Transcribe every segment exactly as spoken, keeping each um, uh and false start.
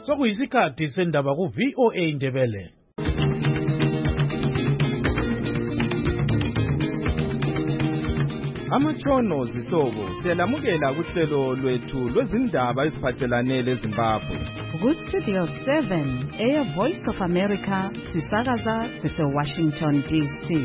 sokuyisikhathi sendaba ku V O A Ndebele. Amatshono zihlobo siyalamukela kuhlelo lwethu lwezindaba eziphathelane leZimbabwe. Ku Studio seven, Air Voice of America, sisakaza sise Washington D C.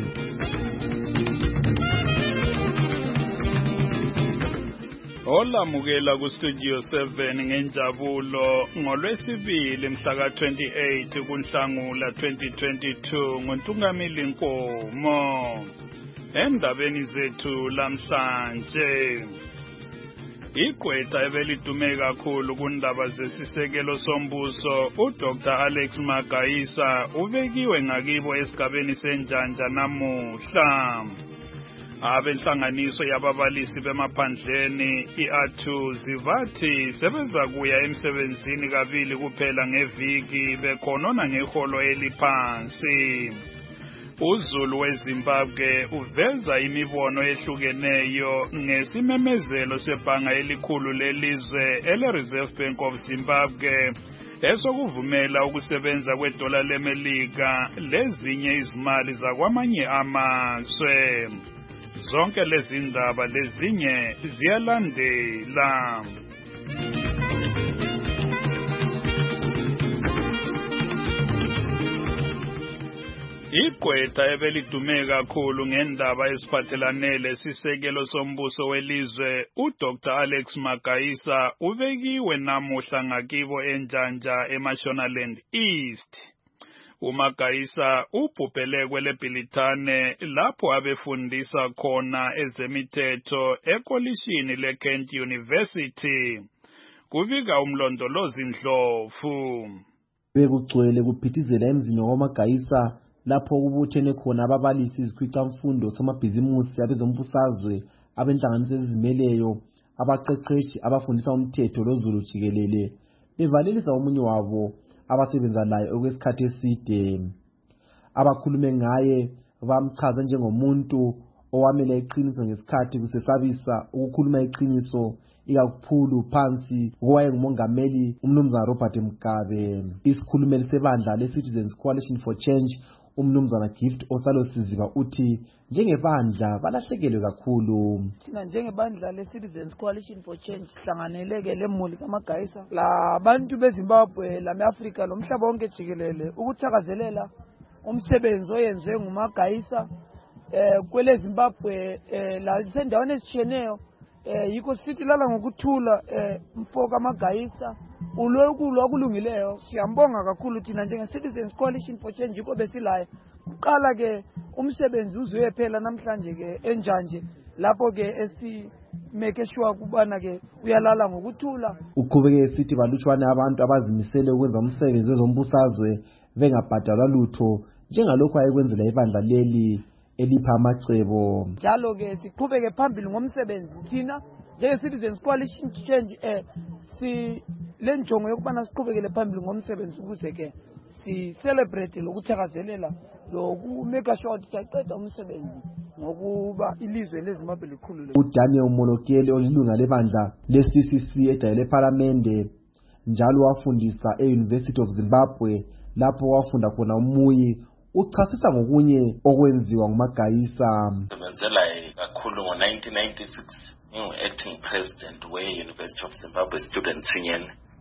Olamukela ku Studio seven ngenjabulo ngolwesibili mhla ka twenty-eight kuNhlangula twenty twenty-two ngoNtungamili Nkomo. Endabeni zethu lamhlanje, igqwetha ebelidume kakhulu kundaba zesisekelo sombuso uDoctor Alex Magayisa ubekiwe ngakibo esigabeni senjanja namuhla. Abenhlanganiso yababalisi bemaphandleni i-A T U zivathi sebeza kuya emsebenzini kabili kuphela ngeviki bekhonona ngeholo eliphansi. Uzulu weZimbabwe uveza imibono ehlukeneyo ngesimemezelo sebhanga elikhulu lelizwe ele-Reserve Bank of Zimbabwe esokuvumela ukusebenza kwedola leMelika lezinye izimali zakwamanye amazwe. Zonke lezi ndaba lezinye ziyalandela. Igqwetha ebelidume kakhulu ngendaba esiphathelane lesisekelo sombuso welizwe uDoctor Alex Magayisa ubekiwe namuhla ngakibo enjanja eMashonaland East. uMagayisa ubhubhele kweleBhilitane lapho abefundisa khona ezemithetho ekolishini leKent University. Kubika umlondolozi Ndlovu. Bekugcwele kuphithizela emzini waMagayisa lapho kubuthene khona ababalisi izikhwicamfundo samabhizimusi abezombusazwe abenhlanganiso ezizimeleyo abaqeqeshi abafundisa umthetho lozulu jikelele bevalelisa omunye wabo abasebenza laye okwesikhathi eside. Abakhulume ngaye bamchaza njengomuntu owamela iqiniso ngesikhathi kusesabisa ukukhuluma iqiniso ikakhulu phansi kowayengumongameli umnumzana Robert Mugabe. Isikhulumeli sebandla le-Citizens Coalition for Change umnumzana Gift Osalosiziba uthi njengebandla balahlekelwe kakhulu. Thina njengebandla le-Citizens Coalition for Change sihlanganeleke lemuli kaMagayisa labantu beZimbabwe lame-Afrika lomhlaba wonke jikelele ukuthakazelela umsebenzi oyenziwe nguMagayisa eh kwele Zimbabwe eh la sendaweni ezitshiyeneyo eh yikho sithi lala ngokuthula eh mfoko kaMagayisa ulokulo okulungileyo. Siyambonga kakhulu thina njenge-Citizens Coalition for Change yikho besilaye uqala ke umsebenzi uzuye phela namhlanje ke enjanje lapho ke esimeke sure kubana ke uyalala ngokuthula. Uqhubeke esithi balutshwane abantu abazimisele ukwenza umsebenzi wezombusazwe bengabhadalwa lutho njengalokho ayekwenzela ibandla leli elipha amacebo. Njalo ke siqhubeke phambili ngomsebenzi thina njenge-Citizens Coalition Change eh si lenjongo yokubana siqhubekele phambili ngomsebenzi ukuze ke si celebrate lokuthakazelela lokumeka sure ukuthi siyaqeda umsebenzi ngokuba ilizwe leZimbabwe likhulu. uDaniel Molokele olilunga lebandla le-C C C edayele ePhalamende njalo wafundisa e-University of Zimbabwe lapho wafunda khona umuyi uchasisa ngokunye okwenziwa nguMagayisa. Sebenzela kakhulu ngo nineteen ninety-six ngingu-acting president we-University of Zimbabwe Students Union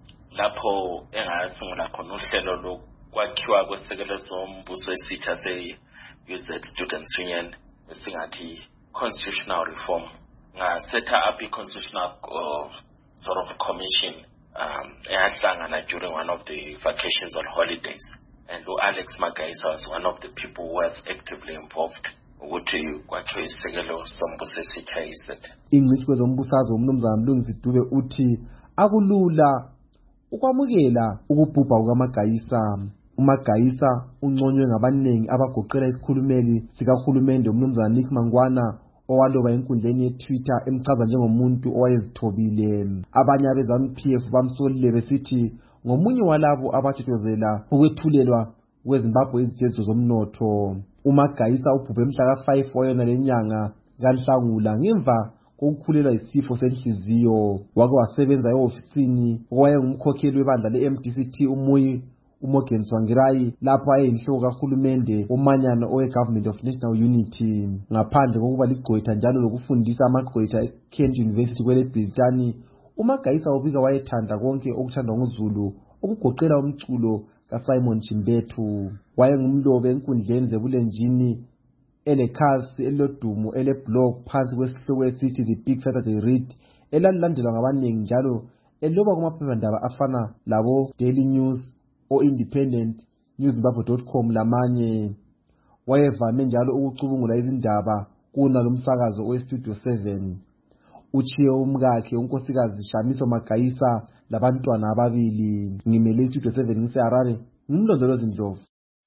lapho engasungula khona uhlelo lokwakhiwa kwesekelo sombuso esitsha se-U Z Students Union esingathi constitutional reform. Ngasetha up i-constitutional uh, sort of commission um, eyahlangana during one of the vacations or holidays. And Alex Magayisa was one of the people who was actively involved ukuthi kwakhiwe isekelo sombuso esitsha U Z. Ingcitshi kwezombusazwe umnumzana Mlungisi Dube uthi akulula ukwamukela ukubhubha kukaMagayisa. uMagayisa unconywe ngabaningi abagoqela isikhulumeli sikahulumende umnumzana Nick Mangwana owaloba enkundleni yeTwitter emchaza njengomuntu owayezithobile. Abanye abezam-P F bamsolile besithi ngomunye walabo abathokozela ukwethulelwa kweZimbabwe izijezo zomnotho. uMagayisa ubhubhe mhla ka five wayona lenyanga kaNhlangula ngemva kokukhulelwa isifo senhliziyo. Wake wasebenza e-ofisini owayengumkhokheli webandla le-M D C T uMuyi uMorgan Tsvangirai lapho ayeyinhloko kahulumende umanyano owe-Government of National Unity. Ngaphandle kokuba ligqwetha njalo lokufundisa amagqwetha e-Kent University kwele-Britani, uMagayisa ubika wayethanda konke okuthandwa nguZulu okugoqela umculo kaSimon Chimbethu. Wayengumlobi enkundleni zebulenjini elekhasi elilodumo ele-blog phansi kwesihloko esithi The Big Saturday Read elalilandelwa ngabanengi njalo eloba kumaphephandaba afana labo Daily News o-Independent, newszimbabwe dot com lamanye. Wayevame njalo ukucubungula izindaba kunalo umsakazo we-Studio seven. Uchiye umkakhe unkosikazi Shamiso Magayisa labantwana ababili. Ngimele i-Studio seven ngise-Harare, ngimlondolozi Ndlovu.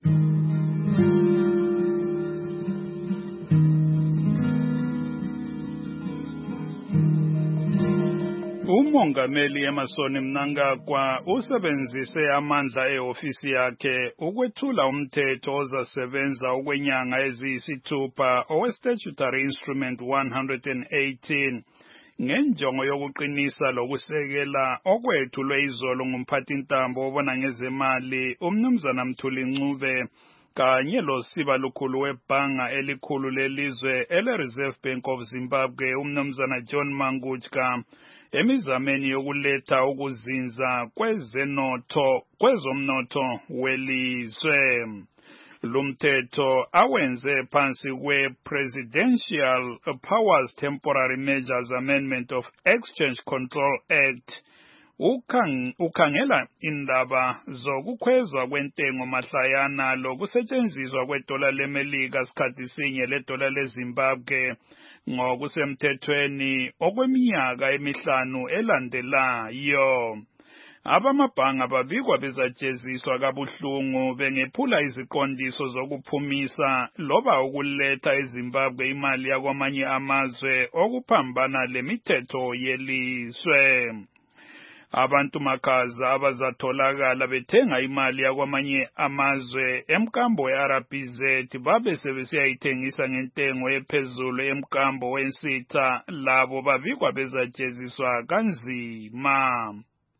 Umongameli Emmerson Mnangagwa usebenzise amandla ehofisi yakhe ukwethula umthetho ozasebenza ukwenyanga eziyisithupha owe-Statutory Instrument one hundred eighteen ngenjongo yokuqinisa lokusekela okwethulwe izolo ngumphathintambo obona ngezemali uMnumzana Mthuli Ncube kanye losiba lukhulu webhanga elikhulu lelizwe ele-Reserve Bank of Zimbabwe uMnumzana John Mangutska emizameni yokuletha ukuzinza kwezenotho kwezomnotho welizwe. Lumthetho awenze phansi kwe-Presidential Powers Temporary Measures Amendment of Exchange Control Act ukang ukhangela indaba zokukhwezwa kwentengo mahlayana lokusetshenziswa kwedola leMelika sikhathi sinye ledola leZimbabwe ngokusemthethweni okweminyaka emihlanu elandelayo. Abamabhanga babikwa bezajeziswa kabuhlungu bengephula iziqondiso zokuphumisa loba ukuletha eZimbabwe imali yakwamanye amazwe okuphambana lemithetho yelizwe. Abantu makaza abazatholakala bethenga imali yakwamanye amazwe emkambo we-R B Z babe sebesiyayithengisa ngentengo ephezulu emkambo wensitha labo babikwa bezajeziswa kanzima.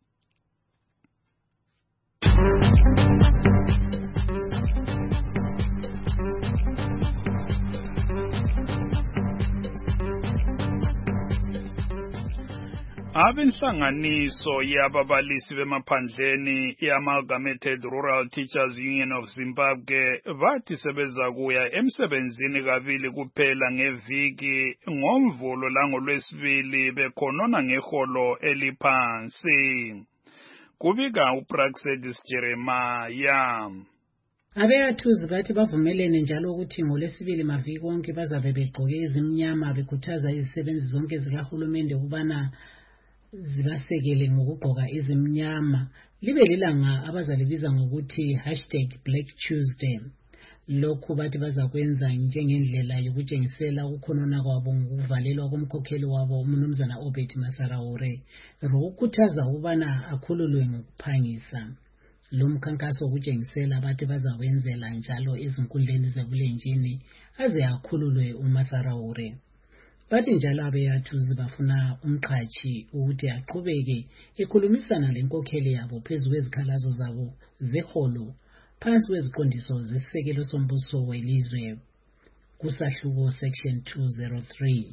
Abenhlanganiso yababalisi bemaphandleni i-Amalgamated Rural Teachers Union of Zimbabwe bathi sebeza kuya emsebenzini kabili kuphela ngeviki ngoMvulo langolwesibili bekhonona ngeholo eliphansi. Kubika uPraxedis Jeremiah. Abeathuzi bathi bavumelene njalo ukuthi ngolwesibili maviki wonke bazabe begqoke izimnyama bekhuthaza izisebenzi zonke zikahulumende ukubana zibasekele ngokugqoka izimnyama. Libe lilanga abazalibiza ngokuthi hashtag Black Tuesday. Lokhu bathi bazakwenza njengendlela yokutshengisela ukukhonona kwabo ngokuvalelwa komkhokheli wabo uMnumzana Obed Masaraure ukukhuthaza ukubana akhululwe ngokuphangisa. Lo mkhankaso wokutshengisela bathi bazawenzela njalo izinkundleni zebulenjini aze akhululwe uMasaraure. Bathi njalo abeyathuzi bafuna umqhashi ukuthi aqhubeke ekhulumisana lenkokheli yabo phezu kwezikhalazo zabo zeholo phansi kweziqondiso zesisekelo sombuso welizwe kusahluko section two oh three.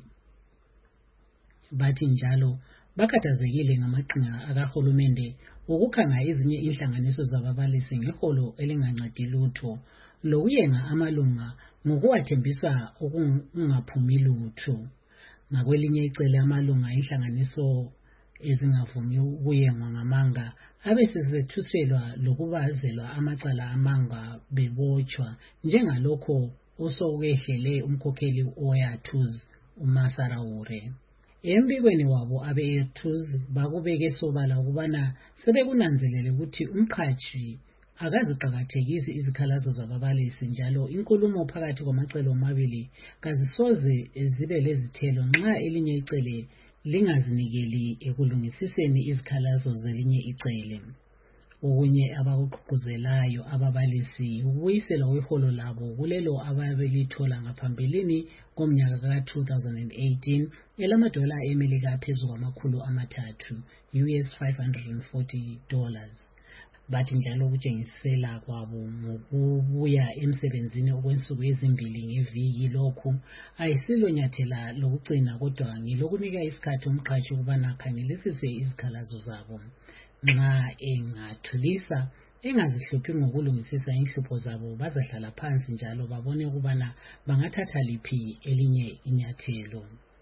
Bathi njalo bakhathazekile ngamaqhinga akahulumende ukukhanga ezinye inhlanganiso zababalisi ngeholo elingancedi lutho lokuyenga amalunga ngokuwathembisa okungaphumi lutho. Ngakwelinye icele amalunga inhlanganiso ezingavumi ukuyengwa ngamanga abesezithuselwa lokubazelwa amacala amanga bebotshwa njengalokho osokwehlele umkhokheli oyathuzi uMasaraure. Embikweni wabo abeyathuzi bakubeke sobala ukubana sebekunanzelele ukuthi umqhashi akaziqakathekisi izikhalazo zababalisi njalo inkulumo phakathi kwamacele omabili kazisoze zibe lezithelo nxa elinye icele lingazinikeli ekulungisiseni izikhalazo zelinye icele. okunye abakuqhuquzelayo ababalisi ukubuyisela kweholo labo kulelo ababelithola ngaphambilini komnyaka ka two thousand eighteen elamadola eMelika aphezulu kwamakhulu amathathu U S five hundred forty dollars. Bathi njalo ukutshengisela kwabo ngokubuya emsebenzini okwensuku ezimbili ngeviki lokhu ayisilo nyathela lokugcina kodwa ngilokunika isikhathi umqhatshi ukubana akhangelisise izikhalazo zabo. Nxa engathulisa engazihluphi ngokulungisisa inhlupho zabo bazahlala phansi njalo babone ukubana bangathatha liphi elinye inyathelo.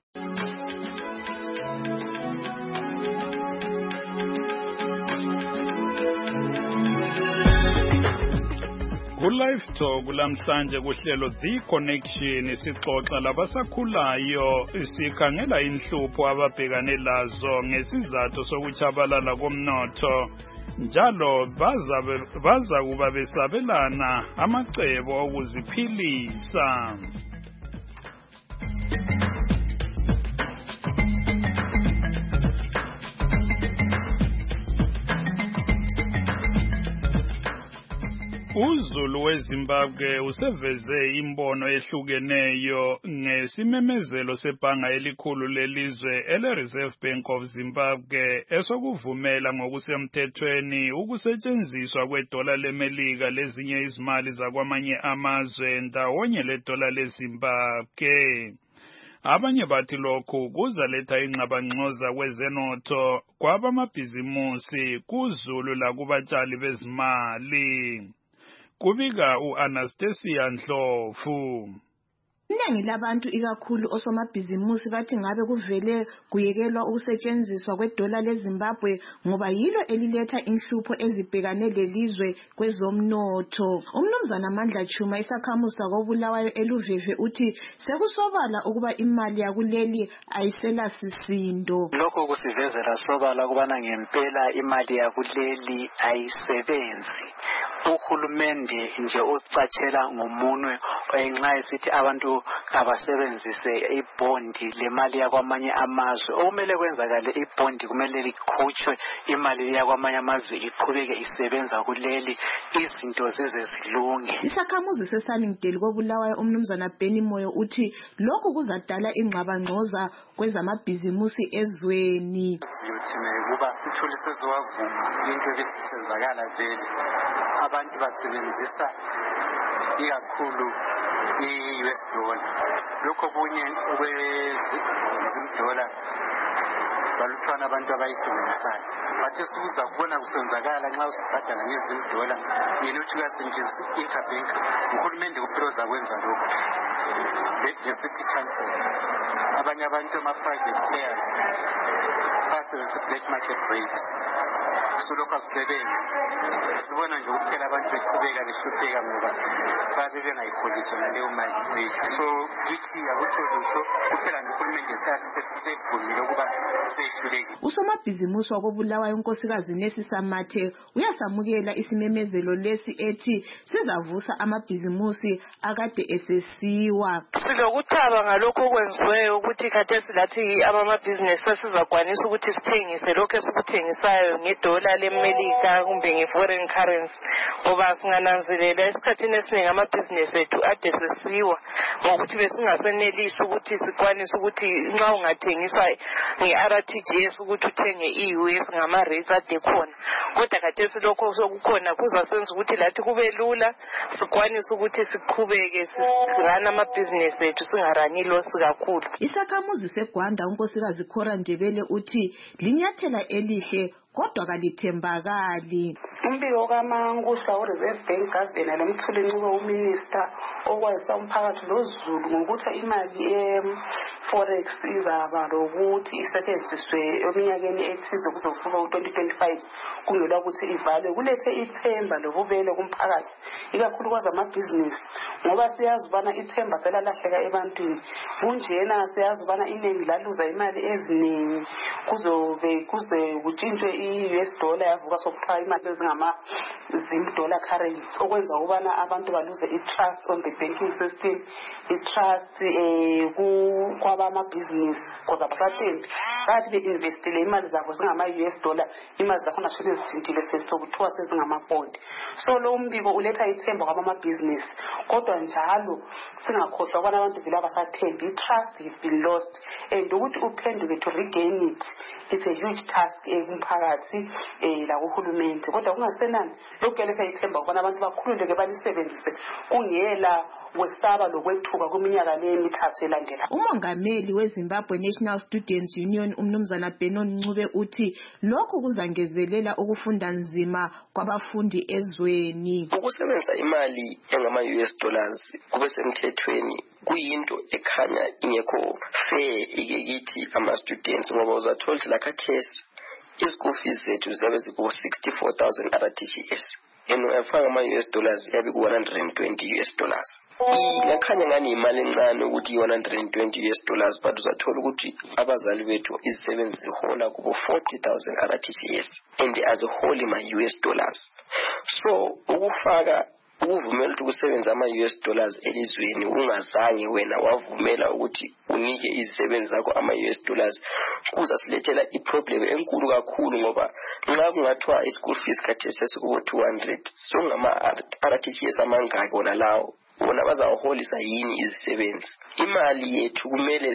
Ku-Live Talk lamhlanje kuhlelo The Connection sixoxa labasakhulayo sikhangela inhlupho ababhekane lazo ngesizathu sokuchabalala komnotho njalo baza kuba besabelana amacebo okuziphilisa. UZulu weZimbabwe useveze imbono ehlukeneyo ngesimemezelo sebhanga elikhulu lelizwe ele-Reserve Bank of Zimbabwe esokuvumela ngokusemthethweni ukusetshenziswa kwedola leMelika lezinye izimali zakwamanye amazwe ndawonye ledola leZimbabwe. Abanye bathi lokhu kuzaletha ingxabangxoza kwezenotho kwabamabhizimusi kuZulu lakubatshali bezimali. Kubika u-Anastasia Ndlovu. Iningi labantu ikakhulu osomabhizimusi bathi ngabe kuvele kuyekelwa ukusetshenziswa kwedola leZimbabwe ngoba yilo eliletha inhlupho ezibhekane lelizwe kwezomnotho. Umnumzana Mandla Chuma isakhamuzi sakobulawayo eluveve uthi sekusobala ukuba imali yakuleli ayisela sisindo. Lokho kusivezela sobala ukubana ngempela imali yakuleli ayisebenzi. Uhulumende nje usicatshela ngomunwe ngenxa esithi abantu abasebenzise ibondi lemali yakwamanye amazwe. Okumele kwenzakale ibondi kumele likhutshwe imali yakwamanye amazwe iqhubeke isebenza kuleli izinto zize zilunge. Isakhamuzi seSunningdale kobulawayo umnumzana Benny Moyo uthi lokhu kuzadala ingxabangxoza kwezamabhizimusi ezweni. Siyothina kuba uthulise zowavuma into ebisenzakala vele. Abantu basebenzisa ikakhulu i-U S dollar. Lokho kunye kwezimdola baluthwana abantu abayisebenzisayo. Bathi sibuza kubona kusenzakala nxa usibhadala ngezimdola yena uthi uyasetshenziswa interbank. Uhulumende kuphela uzakwenza lokho. Nge-city council abanye abantu ama-private players basebenzisa black market rate. Sulokho akusebenzi. Sibona nje ukuphela abantu beqhubeka behlupheka ngoba babe bengayiholiswa naleyo mali. So kithi akutholuso kuphela nohulumende seyakuvumile ukuba sehlulekile. Usomabhizimusi wakobulawayo unkosikazi Nesi Samathe uyasamukela isimemezelo lesi ethi sizavusa amabhizimusi akade esesiwa. Silokuthaba ngalokho okwenziweyo ukuthi khathesi lathi amabhizinesi asizakwanisa ukuthi sithengise lokho esikuthengisayo ngedola leMelika kumbe nge-foreign currency ngoba singananzelela esikhathini esiningi amabhizinesi ethu ade sesiwa ngokuthi besingasenelisi ukuthi sikwanise ukuthi nxa ungathengisa nge-R T G S ukuthi uthenge i-U S ngama-rates ade khona kodwa khathesi lokho sokukhona kuzasenza ukuthi lathi kube lula sikwanise ukuthi siqhubeke sirana amabhizinesi ethu singarani losi kakhulu. Isakhamuzi seGwanda unkosikazi Khora Ndebele uthi linyathela elihle kodwa kalithembakali. Umbiko kaMankusha we-Reserve Bank Governor lomthuli ncube uMinister okwazisa umphakathi loZulu ngokuthi imali e-forex izaba lokuthi isetshenziswe eminyakeni ethize kuzofika u-twenty twenty-five kungelwa ukuthi ivalwe kulethe ithemba lobubele kumphakathi ikakhulu kwazamabhizinisi ngoba siyazi ubana ithemba selalahleka ebantwini kunjena siyazi ubana iningi laluza imali eziningi kuzobe kuze kutshintshwe i-U S dollar yavuka sokuthiwa imali ezingama-zim dollar currency okwenza ukubana abantu baluze i-trust on the banking system, i-trust um kwabamabhizinisi because abasathembi bathi be-investile imali zabo zingama-U S dollar, imali zakhona sele zithintile sokuthiwa sezingama-bond. So lo mbiko uletha ithemba kwabamabhizinisi kodwa njalo singakhohlwa ukubana abantu vele abasathembi, i-trust has been lost and ukuthi uphenduke to regain it, it's a huge task kumphakathi um lakuhulumende. Kodwa kungasenani lokhu kuyaletha ithemba ukubana abantu bakhululeke balisebenzise kungela kwesaba lokwethuka kwiminyaka le emithathu elandela. Umongameli weZimbabwe National Students Union umnumzana Benon Ncube uthi lokhu kuzangezelela ukufunda nzima kwabafundi ezweni. Ukusebenzisa imali engama-U S dollars kube semthethweni kuyinto ekhanya ingekho fair ikithi ama-students ngoba uzathola ukuthi lakhathesi i-school fees zethu ziyabe ziku-sixty-four thousand R T G S and ungafaka ama-U S dollars yabe ku-one hundred twenty U S dollars. Ingakhanya ngani imali encane ukuthi one hundred twenty U S dollars but uzathola ukuthi abazali bethu izisebenzi zihola kubo forty thousand R T G S and as a whole ima-U S dollars. So ukufaka ukuvumela ukuthi kusebenza ama-U S dollars elizweni ungazange wena wavumela ukuthi unike izisebenzi zakho ama-U S dollars kuza silethela iproblem enkulu kakhulu ngoba nxa kungathiwa i-school fees khathesi sesikubo two hundred so ngama-R T G S amangaki wona lawo wona bazawaholisa yini izisebenzi. Imali yethu kumele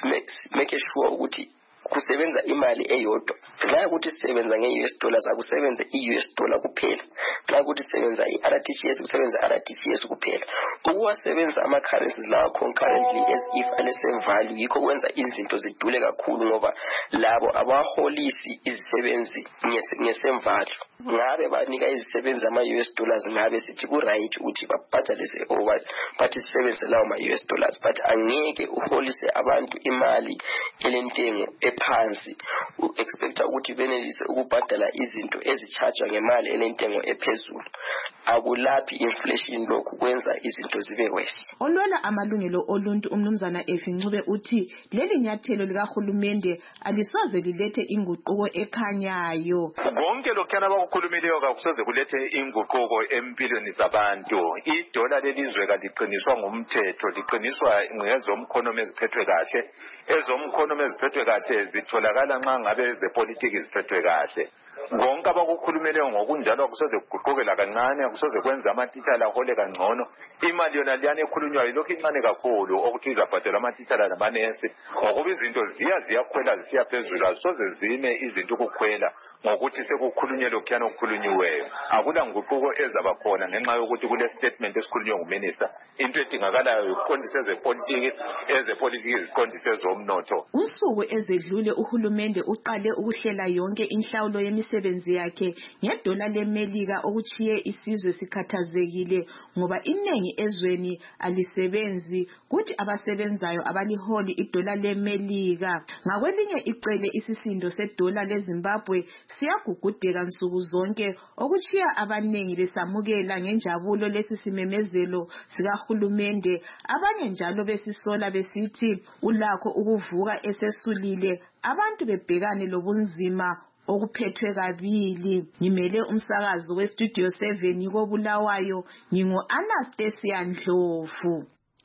make sure ukuthi kusebenza imali eyodwa. Nxa ukuthi sisebenza nge-U S dollars akusebenze i-U S dollar kuphela, nxa ukuthi sisebenza i-R T G S kusebenza R T G S kuphela. Ukuwasebenza ama-currencies lawa concurrently as if ale-same value yikho kwenza izinto zidule kakhulu ngoba labo abaholisi izisebenzi nge-same value. Ngabe banika izisebenzi ama-U S dollars ngabe sithi ku-right ukuthi babhatalise or bathi sisebenzise lawo ma-U S dollars but angeke uholise abantu imali elentengo phansi u-expecta ukuthi benelise ukubhadala izinto ezichargewa ngemali elentengo ephezulu. Akulaphi inflation lokhu kwenza izinto zibe worse. Olwela amalungelo oluntu umnumzana Efi Ncube uthi leli nyathelo likahulumende alisoze lilethe inguquko ekhanyayo. Konke lokhana abakukhulumileyo kakusoze kulethe inguquko empilweni zabantu. Idola lelizwe kaliqiniswa ngumthetho, liqiniswa ngezomkhonomi eziphethwe kahle. Ezomkhonomi eziphethwe kahle zitholakala nxa ngabe zepolitiki ziphethwe kahle. Konke abakukhulumileyo ngokunjalo akusoze kuguqukela kancane, akusoze kwenza amatitshala ahole kangcono. Imali yona liyane ekhulunywayo lokhu incane kakhulu okuthi izabhadela amatitshala namanesi ngokuba izinto ziya ziyakhwela zisiya phezulu, azisoze zime izinto ukukhwela ngokuthi sekukhulunywe lokhuyana okukhulunyiweyo. Akula nguquko ezaba khona ngenxa yokuthi kule statement esikhulunywe nguminister into edingakalayo ukuqondisa ezepolitiki ezepolitiki ziqondise ezomnotho. Usuku ezedlule uhulumende uqale ukuhlela yonke inhlawulo yemisebenzi yakhe ngedola leMelika okuchiye isizwe sikhathazekile ngoba inengi ezweni alisebenzi kuthi abasebenzayo abaliholi idola leMelika. Ngakwelinye icele isisindo sedola leZimbabwe siyagugudeka nsuku zonke okuchiya abanengi besamukela ngenjabulo lesisimemezelo sikahulumende, abanye njalo besisola besithi ulakho ukuvuka esesulile abantu bebhekane lobunzima okuphethwe kabili. Ngimele umsakazo weStudio seven koBulawayo, ngingu-Anastasia Ndlovu.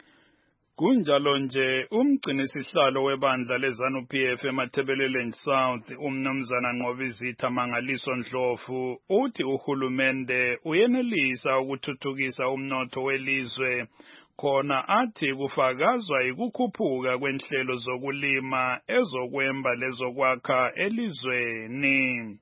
Kunjalo nje umgcinisihlalo webandla leZANU P F eMathebeleleni South umnumzana Nqobizitha Mangaliso Ndlovu uthi uhulumende uyenelisa ukuthuthukisa umnotho welizwe khona athi kufakazwa ikukhuphuka kwenhlelo zokulima ezokwemba lezokwakha elizweni.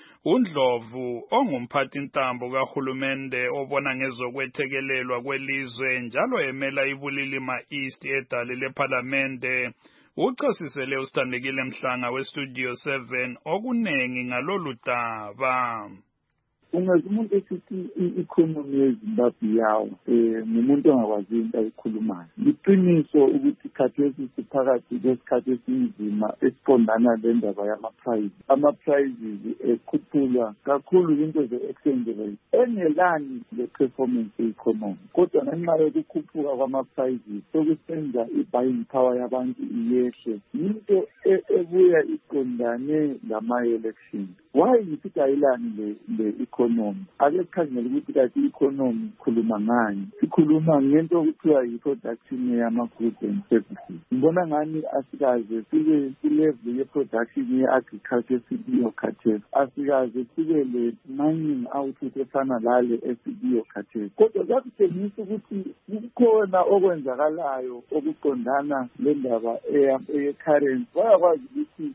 uNdlovu ongumphathi ntambo kahulumende obona ngezokwethekelelwa kwelizwe njalo emela iBulilima East edale leParlamente uchasisele uStandekile Mhlanga weStudio seven okunengi ngalolu daba. Ungazi umuntu esithi i-economy yeZimbabwe yawo eh umuntu ongakwazi into ayikhulumayo. Liqiniso ukuthi khathesi siphakathi kwesikhathi esinzima esiqondana lendaba yama-price. Ama-prices ekhuphulwa kakhulu into ze-exchange rate engelani le-performance ye-economy. Kodwa ngenxa yokukhuphuka kwama-prices sokusenza i-buying power yabantu iyehle. Into ebuya iqondane lama-election. why isidayilani le le economy ake sikhangele ukuthi kathi economy khuluma ngani sikhuluma ngento okuthiwa yi-production yama-goods and services. Ngibona ngani asikaze sibe silevel ye-production ye-agriculture esibiyo khathesi, asikaze sibe le mining output efana lale esibiyo khathesi. Kodwa kuyakutshengisa ukuthi kukhona okwenzakalayo okuqondana le ndaba eye-currency. Bayakwazi ukuthi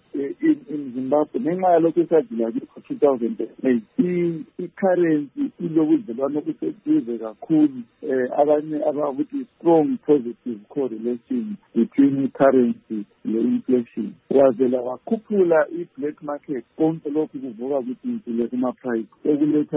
in Zimbabwe ngenxa yalokho esadlula kikho two thousand eight i-currency ilobudlelwano obuseduze kakhulu, abanye abakuthi strong positive correlation between i-currency le-inflation. Wazela wakhuphula i-black market, konke lokhu kuvuka ukuthi intile kuma-price okuletha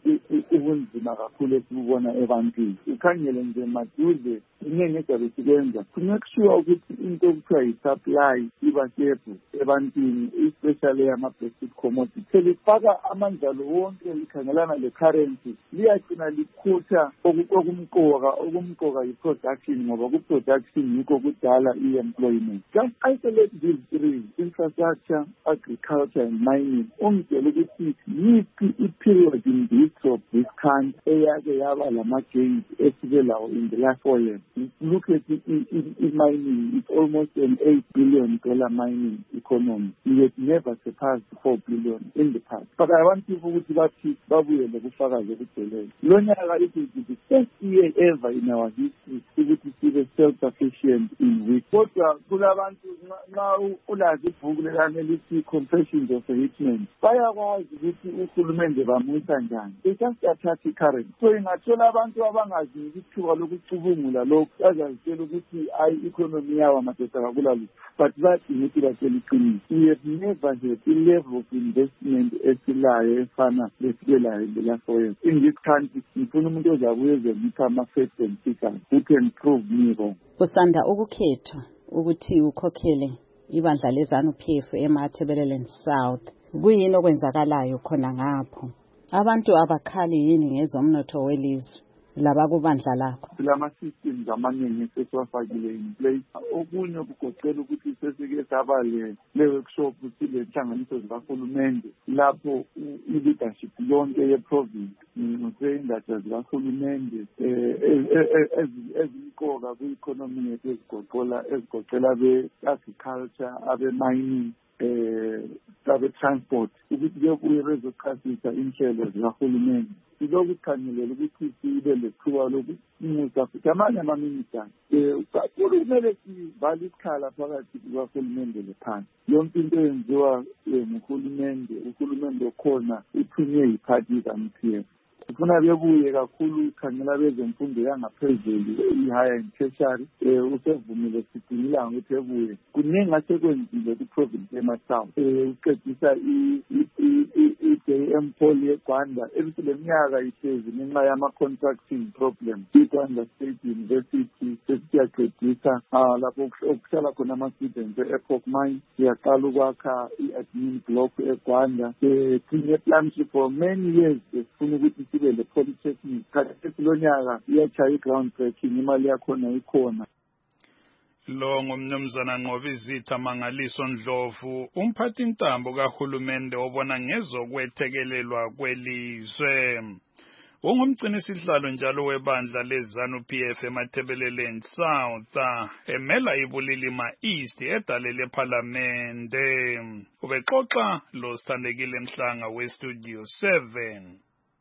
ubunzima kakhulu esibubona ebantwini. Ukhangele nje maduze iningi ezabe sikwenza to make sure ukuthi into okuthiwa yi-supply iba stable ebantwini, especially ama-basic commodity. Selifaka amanjalo wonke likhangelana le-currency liyagcina likhutha okumqoka okumqoka yi-production, ngoba ku-production yikho kudala i-employment. Just isolate these three, infrastructure, agriculture and mining, umdela ukuthi yiphi i-period in the history of this country eyake yaba lama-gains esike lawo in the last four years. Look at the mining, it's almost an eight billion dollar mining economy. We had never surpassed four billion in the past. But I want people to bathi babuyele kufakaze kugcweleyo. Lo nyaka it is the first year ever in our history ukuthi sibe self-sufficient in wheat. Kodwa kulabantu nxa ulazi ibhuku lekane lithi Confessions of a Hitman, bayakwazi ukuthi uhulumende bamwisa njani. They just attack i-currency. So ingathola abantu abangazi ithuba lokucubungula lokhu bazazitshela ukuthi hayi economy yawo amadoda kakulalo, but bathi ukuthi batshela iqiniso. We have never had a level of investment esilayo efana lesikelayo in the last four years. In this country, ngifuna umuntu ozabuye ezolipha ama-facts and figures who can prove me wrong. Kusanda ukukhethwa ukuthi ukhokhele ibandla le-ZANU-P F eMatabeleland South, kuyini okwenzakalayo khona ngapho? Abantu abakhali yini ngezomnotho welizwe laba kubandla lakho? Silama-systems amaningi sesiwafakile in place. Okunye kugoqela ukuthi sesike saba le-workshop silenhlanganiso zikahulumende lapho i-leadership yonke ye-province ngoseyindatsha zikahulumende ezimqoka kwi-economy yethu ezigoqela ezigoqela be-agriculture, abe-mining, abe-transport, ukuthi kuye bezochasisa inhlelo zikahulumende. Siloku khangelela ukuthi sibe lethuba lokunyusa futhi amanye amaminista um kumele sivale isikhala phakathi kukahulumende lephansi. Yonke into eyenziwa nguhulumende, uhulumende okhona uthunywe yiphathi ka-M P F. Sifuna bebuye kakhulu ikhangela bezemfundo yangaphezulu i-higher and tertiary, um usevumile sidingila ukuthi ebuye. Kuningi asekwenzile ku-province ema-South, um uqedisa i-J M Paul yeGwanda ebisile minyaka ihlezi ngenxa yama-contracting problem. IGwanda State University sesiyaqedisa lapho okuhlala khona ama-students e-Epoch Mine. Siyaqala ukwakha i-admin block eGwanda. Sinye plans for many years sifuna ukuthi sibe le polytechnic. Khathesi lo nyaka iyatshaya i-ground breaking, imali yakhona ikhona. Lo ngumnumzana Nqobizitha Mangaliso Ndlovu, umphathi ntambo kahulumende obona ngezokwethekelelwa kwelizwe. Ungumgcinisihlalo njalo webandla le-ZANU-P F eMatabeleland South, emela ibulilima East edale lephalamende. Ubexoxa lo Sithandekile Mhlanga we-Studio seven.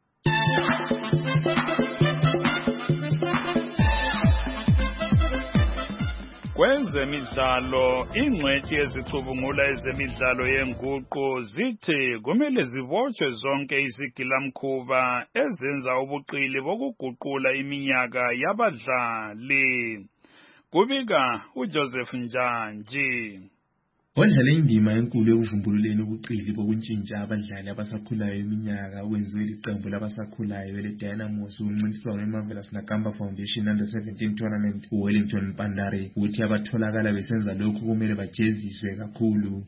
Kwezemidlalo, ingcwethi ezicubungula ezemidlalo yenguqu zithi kumele zibotshwe zonke izigilamkhuba ezenza ubuqili bokuguqula iminyaka yabadlali. Kubika uJoseph Njanji. Wadlala indima enkulu ekuvumbululeni ubuqili bokuntshintsha abadlali abasakhulayo iminyaka wenziwe liqembu labasakhulayo le-Dynamos umncintiswano weMarvelous Nakamba Foundation Under seventeen Tournament uWellington Pandare, ukuthi abatholakala besenza lokhu kumele bajeziswe kakhulu.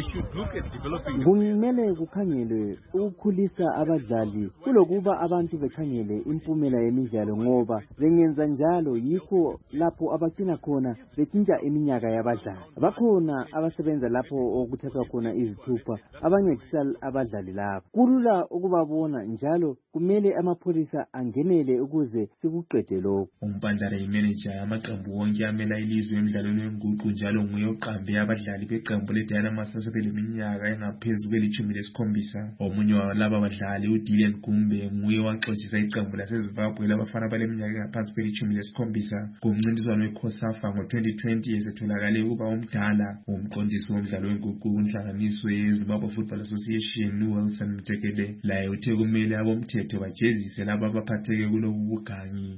Kumele kukhangelwe ukukhulisa abadlali kulokuba abantu bekhangele impumela yemidlalo, ngoba bengenza njalo yikho lapho abagcina khona betshintsha iminyaka yabadlali. Bakhona abasebenza abasebenza lapho okuthathwa khona izithupha abancedisa abadlali labo. Kulula ukubabona njalo kumele amapholisa angenele ukuze sikuqede lokho. Umpandara imanager amaqembu wonke amela ilizwe emidlalweni wenguqu njalo nguye oqambe abadlali beqembu leDynamos asebeleminyaka engaphezu kwelitshumi lesikhombisa. Omunye walaba badlali uDillian Gumbe nguye waxoxisa iqembu laseZimbabwe labafana baleminyaka engaphansi kwelitshumi lesikhombisa kumncintiswano weCOSAFA ngo-twenty twenty esetholakale ukuba umdala. Umqondisi womdlalo wenguqu kunhlanganiso yeZimbabwe Football Association uWilson Mtekele laye uthe kumele abomthetho bajezise laba abaphatheke kulobu bugangi.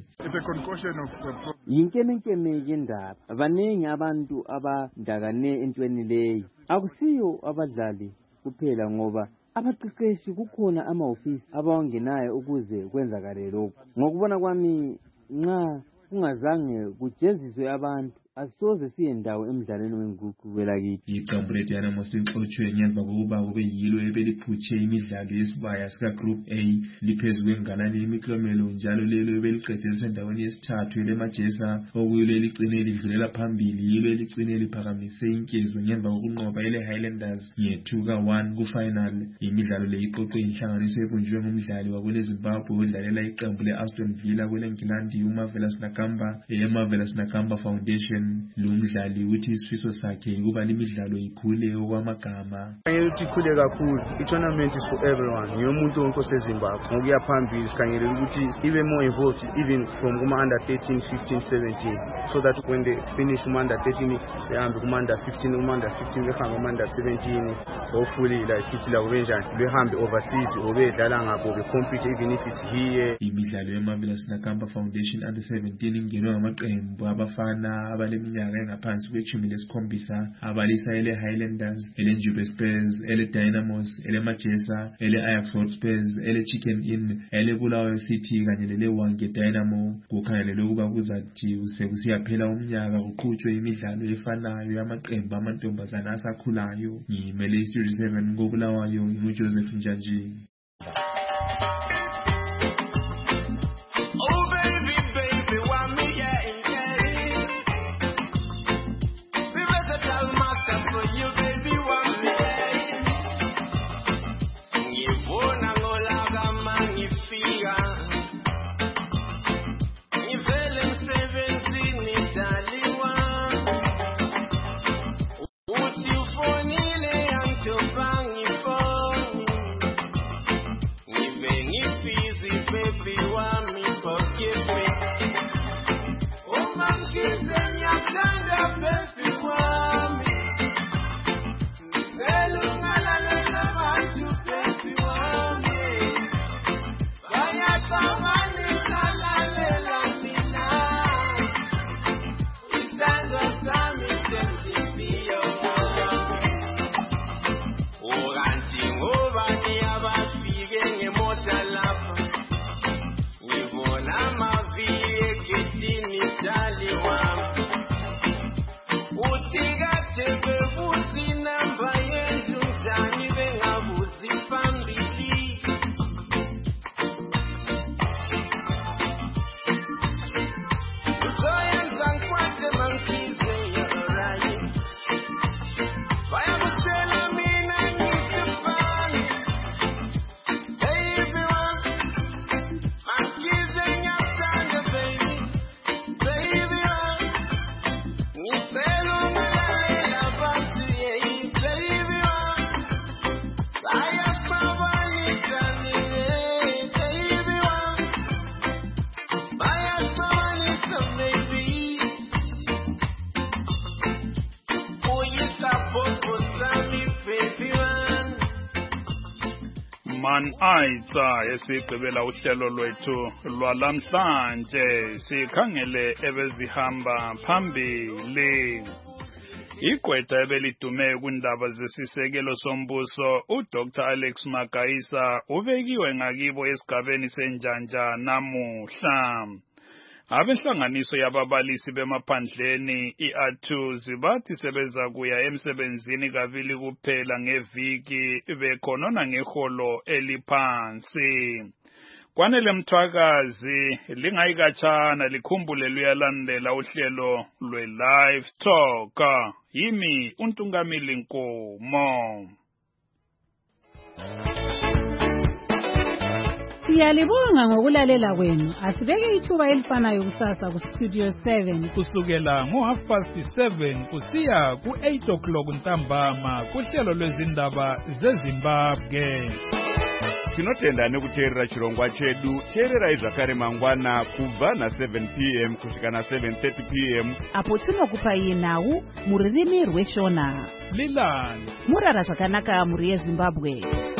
Yinkemenkeme yendaba, baningi abantu abandakane entweni leyo. Akusiyo abadlali kuphela ngoba abaqeqeshi kukhona amahofisi abawangenayo ukuze kwenzakale lokho. Ngokubona kwami nxa kungazange kujeziswe abantu asoze siye ndawo emidlalweni wenguqu kwelakithi. Iqembu leDynamos lixotshwe ngemva kokuba kube yilo ebeliphutshe imidlalo yesibaya sika Group A liphezu kwengalane yemiklomelo njalo lelo ebeliqede lisendaweni yesithathu leMajesa okuyilo eligcine lidlulela phambili yilo eligcine liphakamise inkezo ngemva kokunqoba ele Highlanders nge-two ka one ku-final. Imidlalo le iqoqwe inhlanganiso ebunjwe ngumdlali wakule Zimbabwe odlalela iqembu le-Aston Villa kweleNgilandi uMarvelous Nakamba eMarvelous Nakamba Foundation. Lo mdlali uthi isifiso sakhe ukuba limidlalo ikhule okwamagama. Sikhangele ukuthi ikhule kakhulu. I-tournament is for everyone. Ngiyomuntu wonke oseZimbabwe. Ngokuya phambili sikhangele ukuthi ibe more involved even from kuma-under thirteen, fifteen, seventeen. So that when they finish kuma-under thirteen behambe kuma-under fifteen, kuma-under fifteen behambe kuma-under seventeen. Hopefully like ithi la kubenjani behambe overseas obedlala ngapho be-compete even if it's here. Imidlalo yeMarvelous Nakamba Foundation under seventeen ingenwe ngamaqembu abafana abale iminyaka engaphansi kwetshumi lesikhombisa abalisa ele Highlanders, ele Njube Spurs, ele Dynamos, ele Majesa, ele Ajax Hotspurs, ele Chicken Inn, ele Bulawayo City kanye lele Hwange Dynamo. Kukhangelelwe ukuba kuzathi sekusiyaphela umnyaka kuqhutshwe imidlalo efanayo yamaqembu amantombazana asakhulayo. Ngimele iStudio seven ngobulawayo nguJoseph Njanji. Man aitsa esigqibela uhlelo lwethu lwalamhlanje sikhangele ebezihamba phambili. Igqwetha ebelidume kwindaba zesisekelo sombuso uDr Alex Magaisa ubekiwe ngakibo esigabeni senjanja namuhla. Abenhlanganiso yababalisi bemaphandleni i-A T U zibathi sebeza kuya emsebenzini kabili kuphela ngeviki bekhonona ngeholo eliphansi. Kwanele mthwakazi lingayikatshana likhumbule luyalandela uhlelo lwe-Live Talk. Yimi uNtungamili Nkomo. Siyalibonga ngokulalela kwenu. Asibeke ithuba elifanayo kusasa ku Studio seven kusukela ngo half past seven kusiya ku eight o'clock ntambama kuhlelo lwezindaba zeZimbabwe. Tinotenda nekuteerera chirongwa chedu. Teererai zvakare mangwana kubva na seven p m kusvika na seven thirty p m apo tinokupai nhau muririmi rweshona. Lilani murara zvakanaka muri yeZimbabwe.